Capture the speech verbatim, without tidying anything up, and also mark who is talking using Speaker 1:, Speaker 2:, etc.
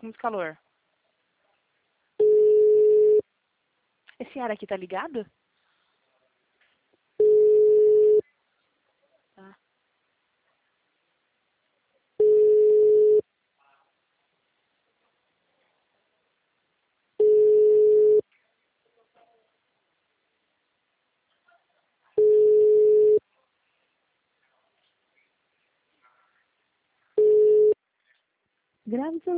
Speaker 1: com muito calor. Esse ar aqui tá ligado? Tá.
Speaker 2: Grave